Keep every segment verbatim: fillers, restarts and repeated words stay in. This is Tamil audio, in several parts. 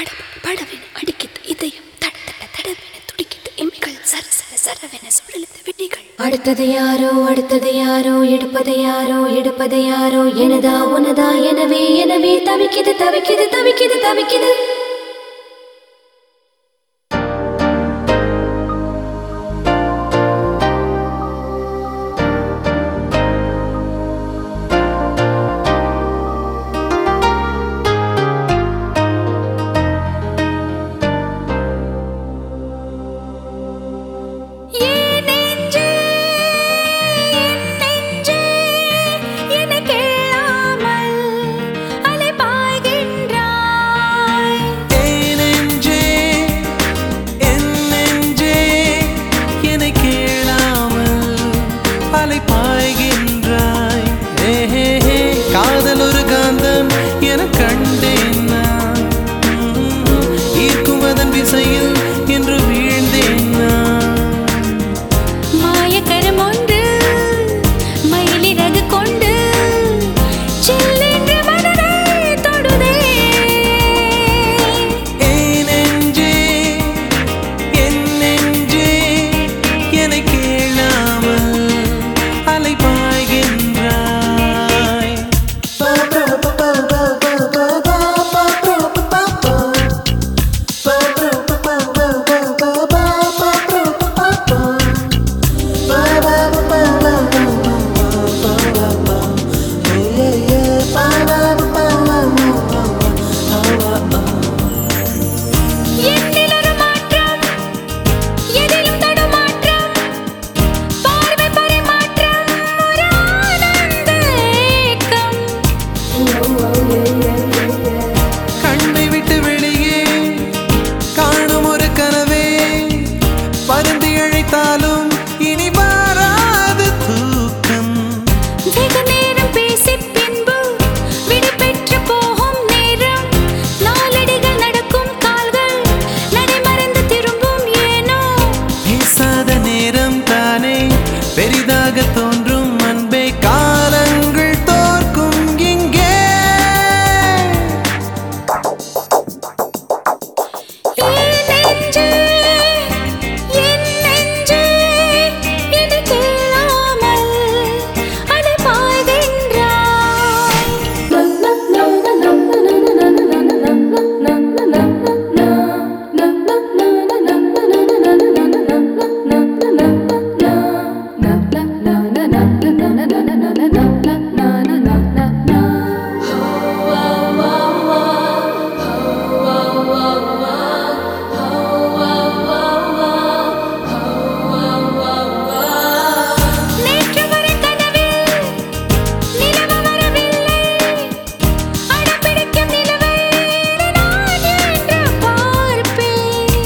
பட படவென அடிக்கிட்டு இதயம் தட தட தடவென துடிக்கிட்டு எம்மிகள் சர சர சரவென சுழலுது விழிகள். அடுத்தது யாரோ அடுத்தது யாரோ எடுப்பது யாரோ எடுப்பது யாரோ எனதா உனதா எனவே எனவே தவிக்குது தவிக்குது தவிக்குது தவிக்குது. காதல் ஒரு காந்தம் என கண்டேன் நான், ஈர்க்குவதன் விசையில் என்று வீழ்ந்தேன் நான். மாயக்கரம் ஒன்று மயிலிறகு கொண்டு சில்லென்று மனதை தொடுதே. ஏன் நெஞ்சே என் நெஞ்சே என்னை கேளாமல் அலை பாய்கின்றாய். கண்ணை விட்டு வெளியே காணும் ஒரு கனவே, பருந்து இழைத்தாலும் இனி மாறாது தூக்கம். வெகு நேரம் பேசி பின்பு விடை பெற்று போகும் நேரம், நாளடிகள் நடக்கும் கால்கள் நடைமறைந்து திரும்பும் ஏனோ. பேசாத நேரம் தானே பெரிதாக தோன்றும் அன்பே, காலங்கள் தோற்கும் இங்கே. என் நெஞ்சே என் நெஞ்சே என்னை கேளாமல் அலை பாய்கின்றாய். நேற்று வரை கனவில் நிலவு வரவில்லை, அடம்பிடிக்கும் நிலவை நான் என்று பார்ப்பேன்.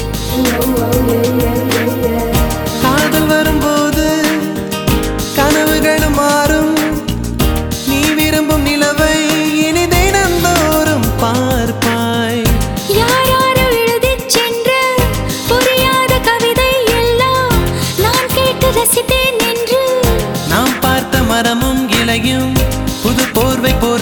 காதல் வரும்போது கனவுகளும் மாறும், நீ விரும்பும் நிலவை இனி தினந்தோறும் பார்ப்பாய். யார் யாரோ எழுதிச் சென்ற புரியாத கவிதை எல்லாம் நான் கேட்டு ரசித்தேன் என்று. நாம் பார்த்த மரமும் இலையும் புது போர்வை போல்